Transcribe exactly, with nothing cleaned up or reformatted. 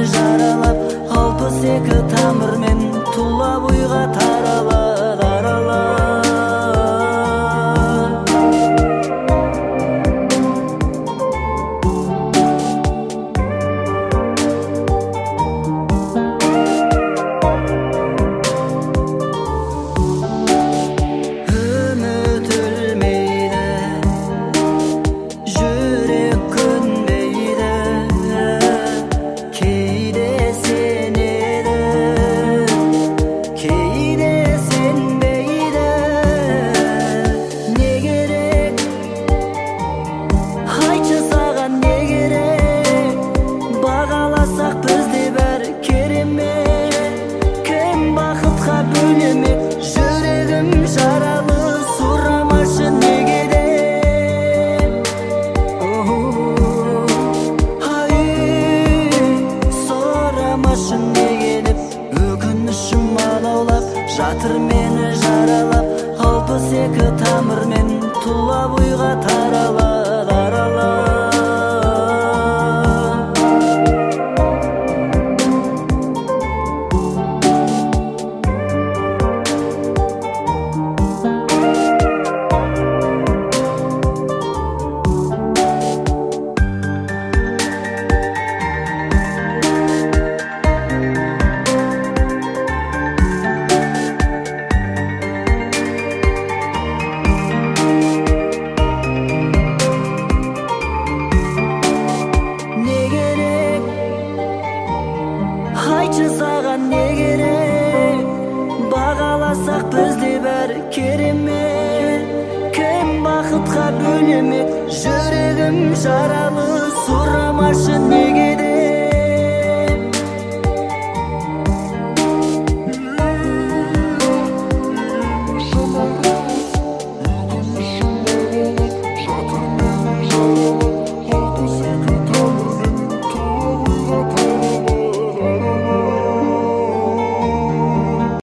жаралап, алпыс эки тамырмен тула буйга тарала, тарала. Жатыр мені жаралап, алпыс эки тамырмен тула буйга тарала, тарала. Айтшы саған не керек, бағаласақ бізде бәрі керемет. Кім бақытқа бөлемек, жүрегім жаралы, сұрамашы неге де.